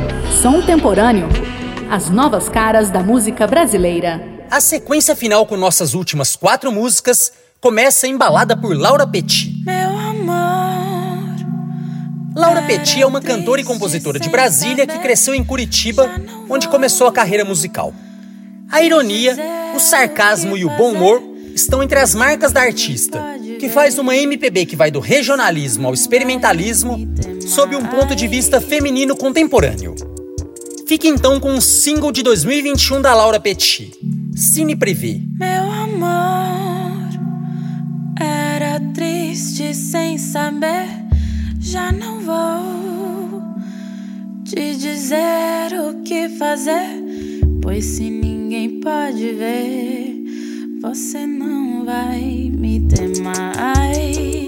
Som Temporâneo. As novas caras da música brasileira. A sequência final com nossas últimas 4 músicas começa embalada por Laura Petty. Meu amor. Laura Petty é uma cantora e compositora de Brasília que cresceu em Curitiba, onde começou a carreira musical. A ironia, o sarcasmo e o bom humor estão entre as marcas da artista, que faz uma MPB que vai do regionalismo ao experimentalismo sob um ponto de vista feminino contemporâneo. Fique então com um single de 2021 da Laura Petty, Cine Privé. Meu amor, era triste sem saber, já não vou te dizer o que fazer, pois se ninguém pode ver, você não vai me ter mais.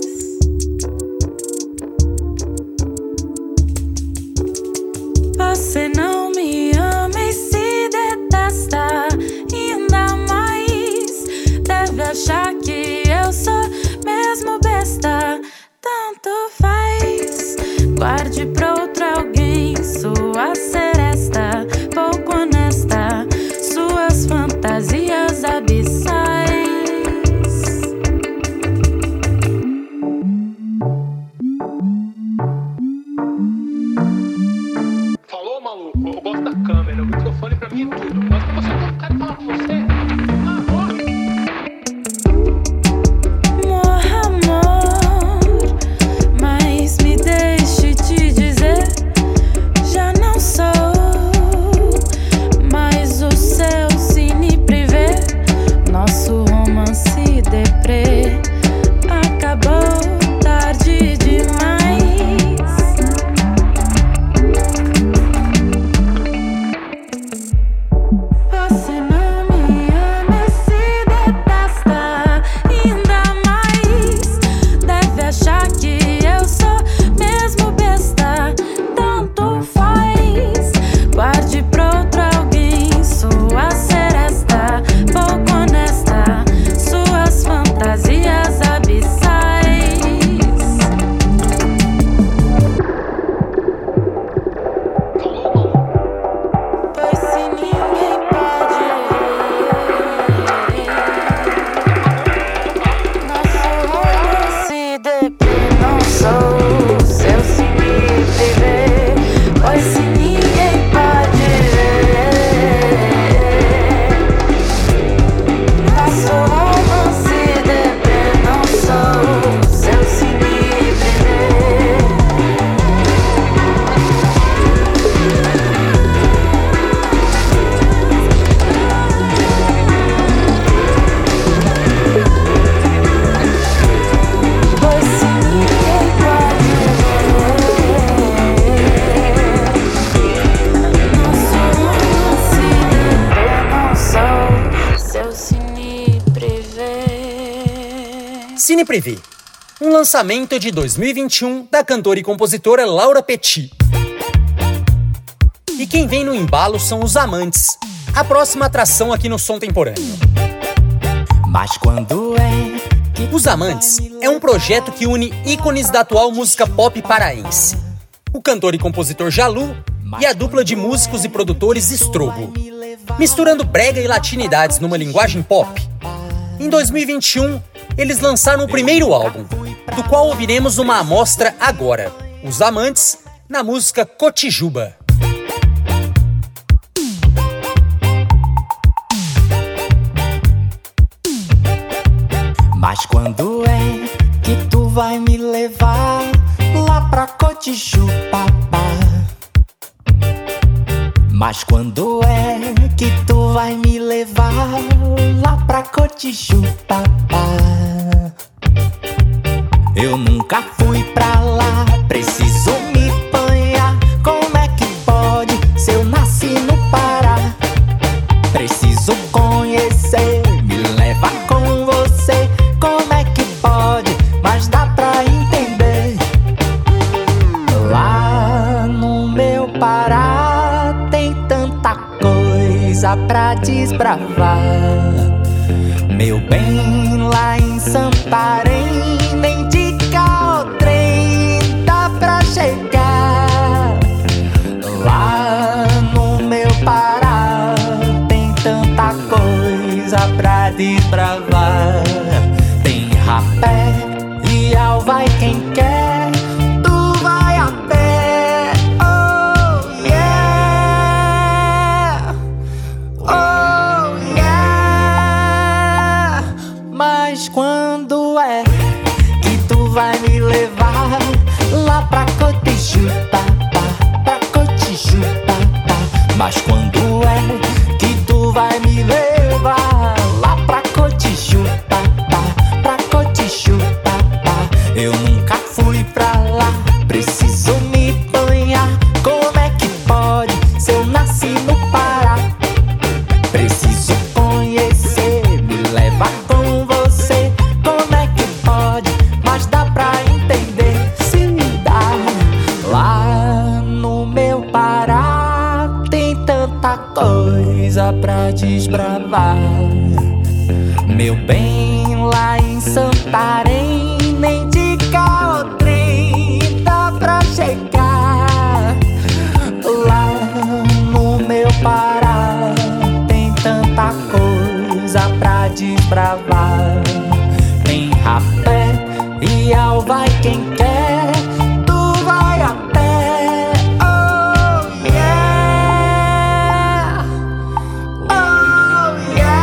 Você não me ama e se detesta ainda mais. Deve achar que eu sou mesmo besta. Tanto faz. Guarde pra outro alguém sua seresta, pouco honesta, suas fantasias abissais. Falou, maluco? Eu gosto da câmera, o microfone pra mim é tudo. Eu gosto que você não quer falar com você. Morra, amor, mas me deixe te dizer, já não sou mais o seu cine privê. Nosso romance deprê acabou tarde demais. Você não me ama e se detesta ainda mais. Deve achar que eu sou mesmo besta. Tanto faz. Guarde pra outro alguém sua seresta, pouco honesta, suas fantasias abissais. Pois se ninguém pode nosso romance deprê, não sou seu cine privê. Pois se ninguém pode nosso romance deprê, não sou seu cine privê. Pois se ninguém pode nosso romance deprê, não sou seu cine privê. Cine Privé, um lançamento de 2021 da cantora e compositora Laura Petty. E quem vem no embalo são Os Amantes, a próxima atração aqui no Som Temporâneo. Mas quando é que Os Amantes é um projeto que une ícones da atual música pop paraense. O cantor e compositor Jalu e a dupla de músicos e produtores Estrobo, misturando brega e latinidades numa linguagem pop. Em 2021, eles lançaram o primeiro álbum, do qual ouviremos uma amostra agora. Os Amantes, na música Cotijuba. Mas quando é que tu vai me levar lá pra Cotijuba? Mas quando é que tu vai me levar lá pra Cotijuba? Eu nunca fui pra lá, preciso me banhar. Como é que pode, se eu nasci no Pará? Preciso conhecer, me leva com você. Como é que pode, mas dá pra entender. Lá no meu Pará tem tanta coisa pra desbravar. Meu bem, lá em Santarém, nem de carro trem dá pra chegar. rapé e ao vai quem quer, tu vai a pé. Oh yeah, oh yeah. Mas quando é que tu vai me levar lá pra Cotijuba, pra Cotijuba? Mas quando é que tu vai me levar lá pra Cotijuba, pra Cotijuba? Eu nunca fui pra lá, preciso me banhar. Como é que pode, se eu nasci no Pará? Preciso conhecer, me leva com você. Como é que pode, mas dá pra entender. Se dá, lá no meu Pará tem tanta coisa pra desbravar. Meu bem, lá em Santarém, nem de carro ou trem dá pra chegar. Lá no meu Pará tem tanta coisa pra desbravar. Tem rapé e ao vai quem quer, tu vai a pé. Oh yeah, oh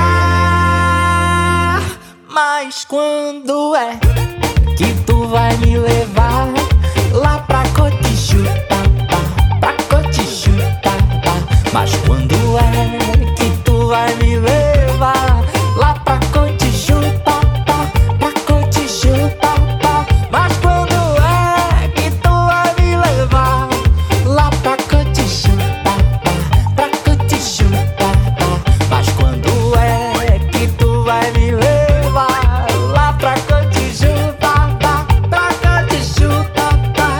yeah. Mas quando é que tu vai me levar lá pra Cotijuba, pra Cotijuba? Mas quando é que tu vai me levar lá pra Cotijuba, pra Cotijuba? Mas quando é que tu vai me levar lá pra Cotijuba, pra Cotijuba? Mas quando é que tu vai me levar lá pra Cotijuba, pra Cotijuba?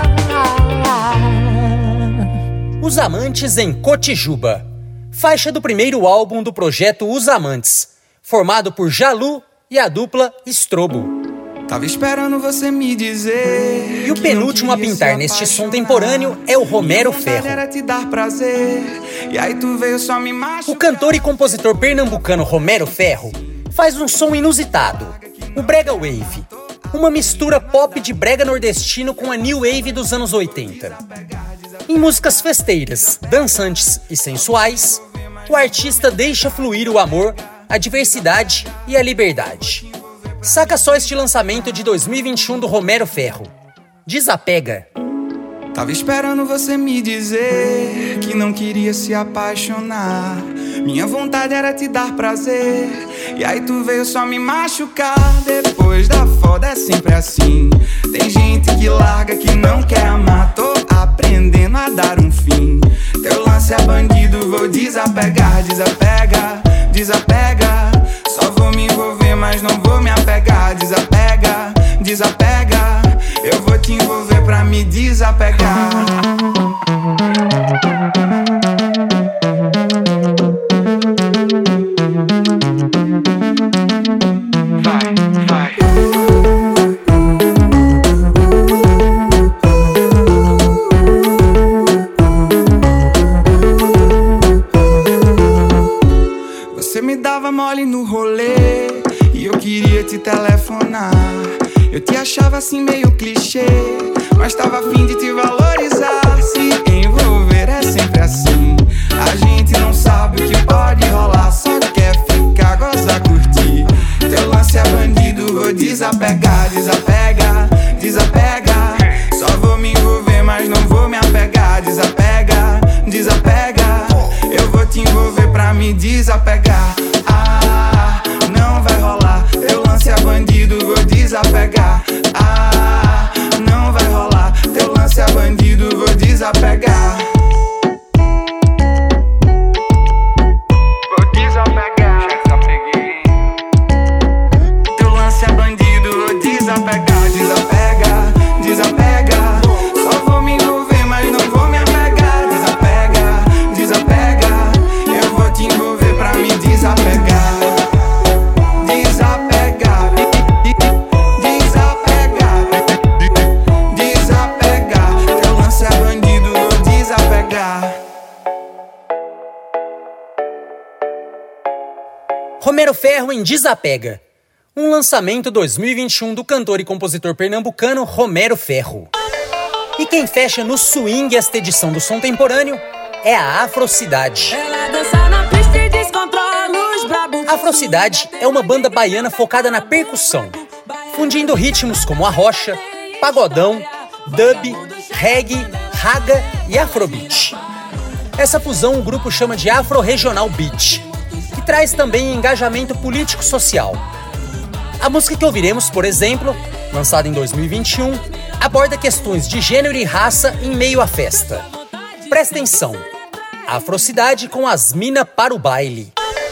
Os Amantes em Cotijuba, faixa do primeiro álbum do projeto Os Amantes, formado por Jalu e a dupla Strobo. Tava esperando você me dizer. E o penúltimo a pintar neste som temporâneo é o Romero Ferro. Era te dar prazer, e aí tu veio só me machucar. O cantor e compositor pernambucano Romero Ferro faz um som inusitado, o Brega Wave, uma mistura pop de brega nordestino com a New Wave dos anos 80. Em músicas festeiras, dançantes e sensuais, o artista deixa fluir o amor, a diversidade e a liberdade. Saca só este lançamento de 2021 do Romero Ferro, Desapega. Tava esperando você me dizer que não queria se apaixonar. Minha vontade era te dar prazer, e aí tu veio só me machucar. Depois da foda é sempre assim, tem gente que larga, que não quer amar. Tô aprendendo a dar um fim. Teu lance é bandido, vou desapegar. Desapega, desapega. Só vou me envolver, mas não vou me apegar. Desapega, desapega. Eu vou te envolver pra me desapegar. Você me dava mole no rolê e eu queria te telefonar. Eu te achava assim meio clichê, mas tava a fim de te valorizar. Se envolver é sempre assim, a gente não sabe o que pode rolar, só quer ficar, gozar, curtir. Teu lance é bandido, vou desapegar. Desapega, desapega. Só vou me envolver, mas não vou me apegar. Desapega, desapega. Eu vou te envolver pra me desapegar. Ah, não vai rolar. Teu lance é bandido, vou desapegar. Ah, não vai rolar. Teu lance é bandido, vou desapegar. Vou desapegar. Já desapeguei. Teu lance é bandido, vou desapegar. Desapega, desapega. Só vou me envolver, mas não vou me apegar. Desapega, desapega. Eu vou te envolver pra me desapegar. Desapegar, desapegar, desapegar. Teu lance é bandido, vou desapegar. Romero Ferro em Desapega, um lançamento 2021 do cantor e compositor pernambucano Romero Ferro. E quem fecha no swing esta edição do Som Temporâneo é a Afrocidade. A Afrocidade é uma banda baiana focada na percussão, fundindo ritmos como arrocha, pagodão, dub, reggae, raga e afrobeat. Essa fusão o grupo chama de Afro-Regional Beat, que traz também engajamento político-social. A música que ouviremos, por exemplo, lançada em 2021, aborda questões de gênero e raça em meio à festa. Presta atenção, Afrocidade com As Mina para o Baile.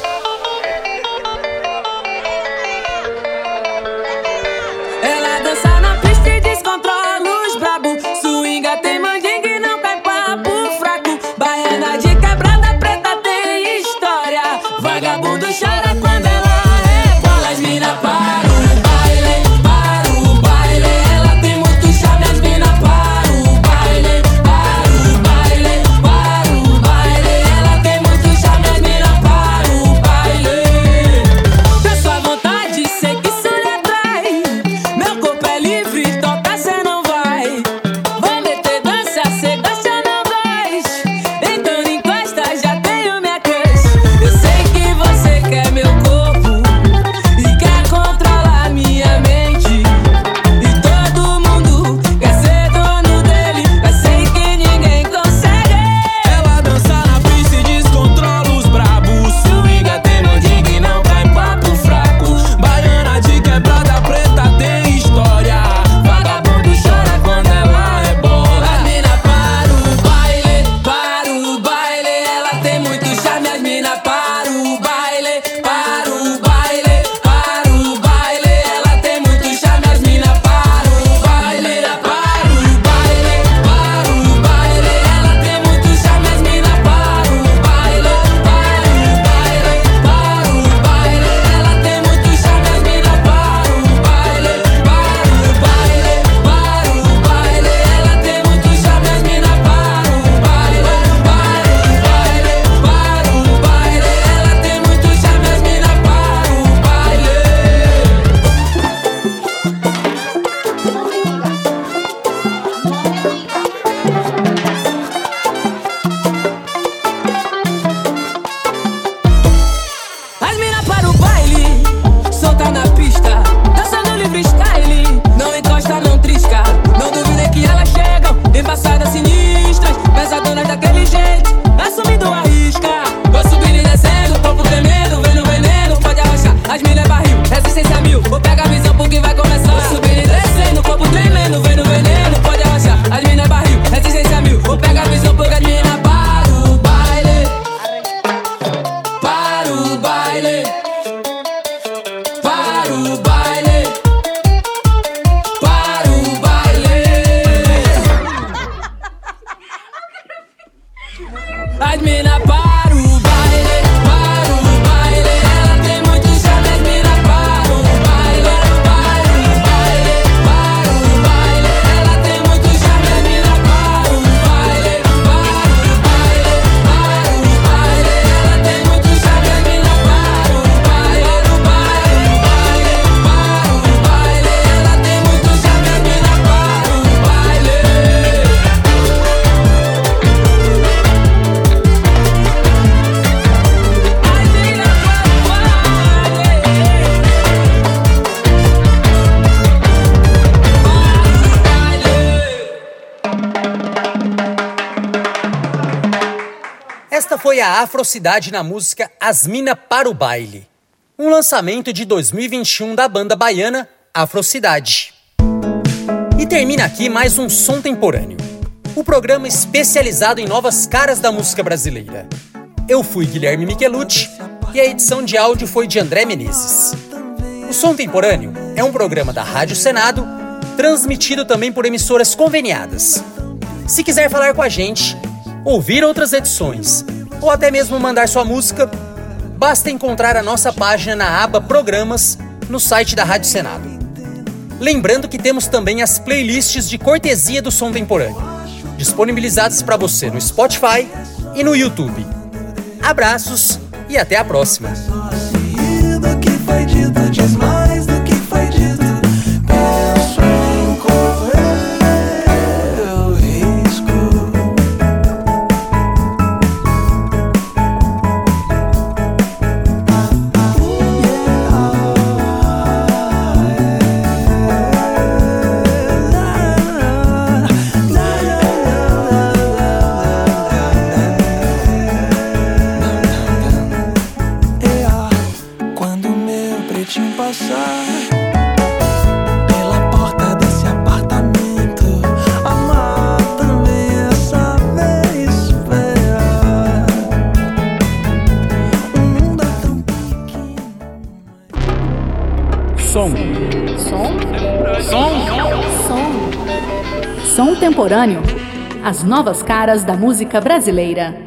Ela dança na pista e descontrola os brabo. Swinga tem mandinga e não cai papo fraco. Baiana de quebrada preta tem história. Vagabundo chora quando ela rebola. As mina para o baile, para o baile. Ela tem muito charme, as mina para o baile, para o baile, para o baile. Ela tem muito charme, as mina para o baile. Peço à vontade, sei que isso lhe atrai. Meu corpo é livre, toca cê não vai. Vou meter dança, cê gosta não vais. Então encosta, já tenho minha crush. Eu sei que você quer meu corpo e quer controlar minha mente. E todo mundo quer ser dono dele, mas sei que ninguém consegue. Ela dança na pista e descontrola os brabos. Swinga tem mandinga e não cai papo fraco. Baiana de quebrada preta tem história. Vagabundo chora quando ela rebola. As mina para o baile, para o baile. Ela tem muito charme, as mina para o baile, para o baile, para o baile. Ela tem muito charme, as mina para o baile, para o baile, para o baile. Ela tem muito charme, as mina para o baile, para o baile, para o baile. Ela tem muito charme, as mina para o baile, para o baile, para o baile. Ela tem muito charme, as mina para o baile, para o baile, para o baile. Ela tem muito charme, as mina para o baile. As mina para o baile, solta na pista, dançando livre style. Não encosta, não trisca, não duvida que elas chegam embaçadas, sinistras, pesadonas daquele jeito, assumindo a risca. Vou subindo e descendo, corpo tremendo, vendo veneno, pode arrochar. As mina é barril, resistência mil, vou pegar a visão porque vai começar. Vou subindo e descendo, corpo tremendo, vendo veneno, pode arrochar. As mina é barril, resistência mil, vou pegar a visão porque as mina para o baile, para o baile, para o baile, para o baile. As mina para o baile, para o baile. Ela tem muito charme, as mina para o baile, para o baile, para o baile. Ela tem muito charme, as mina para o baile, para o baile, para o baile. Ela tem muito charme, as mina para o baile, para o baile, para o baile. Ela tem muito charme, as mina para o baile. Esta foi a Afrocidade na música As Mina para o Baile, um lançamento de 2021 da banda baiana Afrocidade. E termina aqui mais um Som Temporâneo, o programa especializado em novas caras da música brasileira. Eu fui Guilherme Michelucci e a edição de áudio foi de André Menezes. O Som Temporâneo é um programa da Rádio Senado, transmitido também por emissoras conveniadas. Se quiser falar com a gente, ouvir outras edições ou até mesmo mandar sua música, basta encontrar a nossa página na aba Programas no site da Rádio Senado. Lembrando que temos também as playlists de cortesia do Som Temporâneo, disponibilizadas para você no Spotify e no YouTube. Abraços e até a próxima! Que foi dito diz mais do Contemporâneo. As novas caras da música brasileira.